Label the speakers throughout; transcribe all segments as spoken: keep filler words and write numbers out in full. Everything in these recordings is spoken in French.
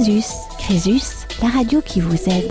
Speaker 1: Crésus, Crésus, la radio qui vous aide.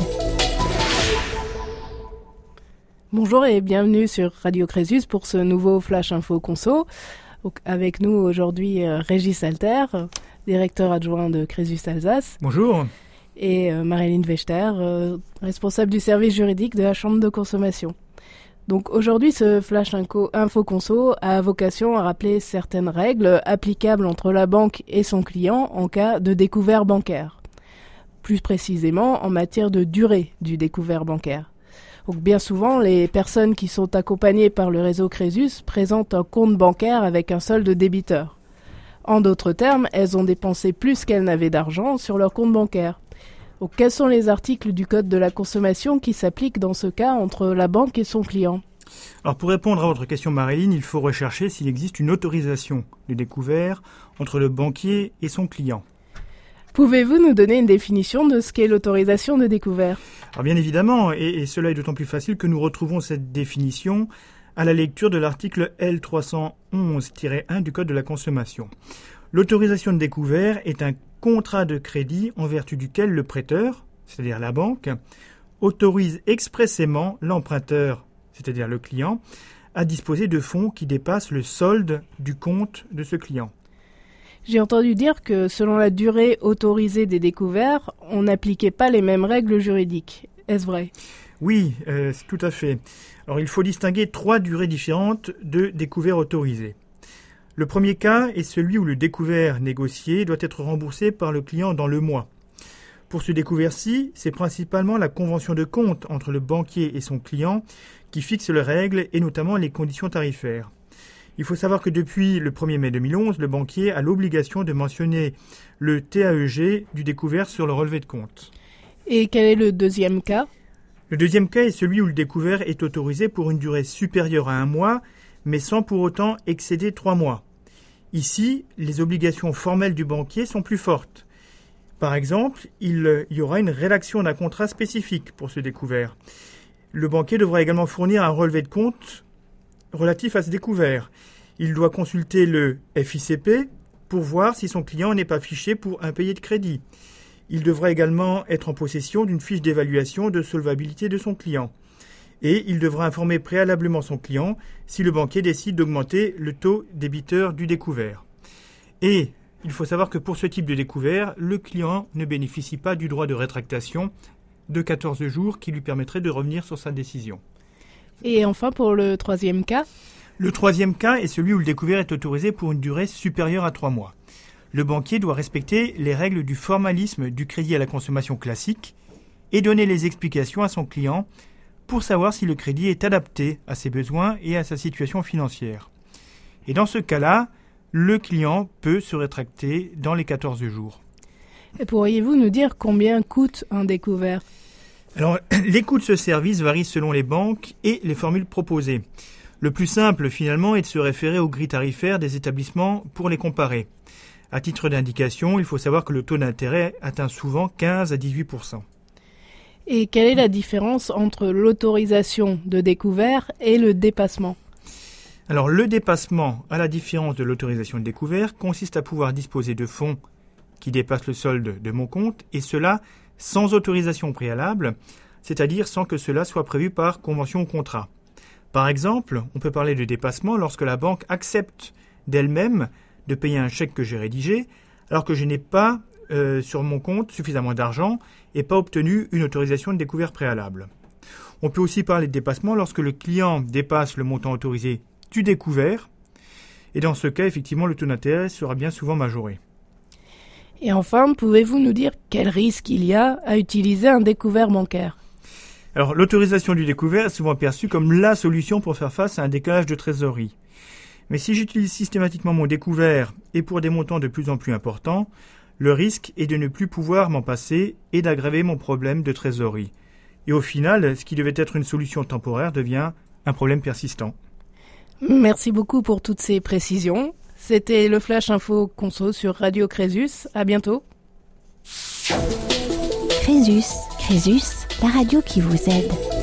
Speaker 2: Bonjour et bienvenue sur Radio Crésus pour ce nouveau Flash Info Conso. Donc, avec nous aujourd'hui euh, Régis Alter, euh, directeur adjoint de Crésus Alsace.
Speaker 3: Bonjour.
Speaker 2: Et euh, Marilyn Vechter, euh, responsable du service juridique de la Chambre de consommation. Donc aujourd'hui, ce Flash Info, Info Conso a vocation à rappeler certaines règles applicables entre la banque et son client en cas de découvert bancaire. Plus précisément, en matière de durée du découvert bancaire. Donc bien souvent, les personnes qui sont accompagnées par le réseau Crésus présentent un compte bancaire avec un solde débiteur. En d'autres termes, elles ont dépensé plus qu'elles n'avaient d'argent sur leur compte bancaire. Donc, quels sont les articles du Code de la consommation qui s'appliquent dans ce cas entre la banque et son client ?
Speaker 3: Alors pour répondre à votre question Marilyn, il faut rechercher s'il existe une autorisation de découvert entre le banquier et son client.
Speaker 2: Pouvez-vous nous donner une définition de ce qu'est l'autorisation de découvert ?
Speaker 3: Alors bien évidemment, et, et cela est d'autant plus facile que nous retrouvons cette définition à la lecture de l'article L trois cent onze tiret un du Code de la consommation. L'autorisation de découvert est un contrat de crédit en vertu duquel le prêteur, c'est-à-dire la banque, autorise expressément l'emprunteur, c'est-à-dire le client, à disposer de fonds qui dépassent le solde du compte de ce client.
Speaker 2: J'ai entendu dire que selon la durée autorisée des découverts, on n'appliquait pas les mêmes règles juridiques. Est-ce vrai ?
Speaker 3: Oui, euh, c'est tout à fait. Alors il faut distinguer trois durées différentes de découvert autorisé. Le premier cas est celui où le découvert négocié doit être remboursé par le client dans le mois. Pour ce découvert-ci, c'est principalement la convention de compte entre le banquier et son client qui fixe les règles et notamment les conditions tarifaires. Il faut savoir que depuis le premier mai deux mille onze, le banquier a l'obligation de mentionner le T A E G du découvert sur le relevé de compte.
Speaker 2: Et quel est le deuxième cas ?
Speaker 3: Le deuxième cas est celui où le découvert est autorisé pour une durée supérieure à un mois, mais sans pour autant excéder trois mois. Ici, les obligations formelles du banquier sont plus fortes. Par exemple, il y aura une rédaction d'un contrat spécifique pour ce découvert. Le banquier devra également fournir un relevé de compte relatif à ce découvert. Il doit consulter le F I C P pour voir si son client n'est pas fiché pour impayé de crédit. Il devra également être en possession d'une fiche d'évaluation de solvabilité de son client. Et il devra informer préalablement son client si le banquier décide d'augmenter le taux débiteur du découvert. Et il faut savoir que pour ce type de découvert, le client ne bénéficie pas du droit de rétractation de quatorze jours qui lui permettrait de revenir sur sa décision.
Speaker 2: Et enfin, pour le troisième cas ?
Speaker 3: Le troisième cas est celui où le découvert est autorisé pour une durée supérieure à trois mois. Le banquier doit respecter les règles du formalisme du crédit à la consommation classique et donner les explications à son client pour savoir si le crédit est adapté à ses besoins et à sa situation financière. Et dans ce cas-là, le client peut se rétracter dans les quatorze jours.
Speaker 2: Et pourriez-vous nous dire combien coûte un découvert ?
Speaker 3: Alors, les coûts de ce service varient selon les banques et les formules proposées. Le plus simple, finalement, est de se référer aux grilles tarifaires des établissements pour les comparer. À titre d'indication, il faut savoir que le taux d'intérêt atteint souvent quinze à dix-huit pour cent.
Speaker 2: Et quelle est la différence entre l'autorisation de découvert et le dépassement ?
Speaker 3: Alors, le dépassement, à la différence de l'autorisation de découvert, consiste à pouvoir disposer de fonds qui dépassent le solde de mon compte, et cela sans autorisation préalable, c'est-à-dire sans que cela soit prévu par convention ou contrat. Par exemple, on peut parler de dépassement lorsque la banque accepte d'elle-même de payer un chèque que j'ai rédigé, alors que je n'ai pas euh, sur mon compte suffisamment d'argent et pas obtenu une autorisation de découvert préalable. On peut aussi parler de dépassement lorsque le client dépasse le montant autorisé du découvert, et dans ce cas, effectivement, le taux d'intérêt sera bien souvent majoré.
Speaker 2: Et enfin, pouvez-vous nous dire quel risque il y a à utiliser un découvert bancaire ?
Speaker 3: Alors, l'autorisation du découvert est souvent perçue comme la solution pour faire face à un décalage de trésorerie. Mais si j'utilise systématiquement mon découvert et pour des montants de plus en plus importants, le risque est de ne plus pouvoir m'en passer et d'aggraver mon problème de trésorerie. Et au final, ce qui devait être une solution temporaire devient un problème persistant.
Speaker 2: Merci beaucoup pour toutes ces précisions. C'était le Flash Info Conso sur Radio Crésus. À bientôt.
Speaker 1: Crésus, Crésus, la radio qui vous aide.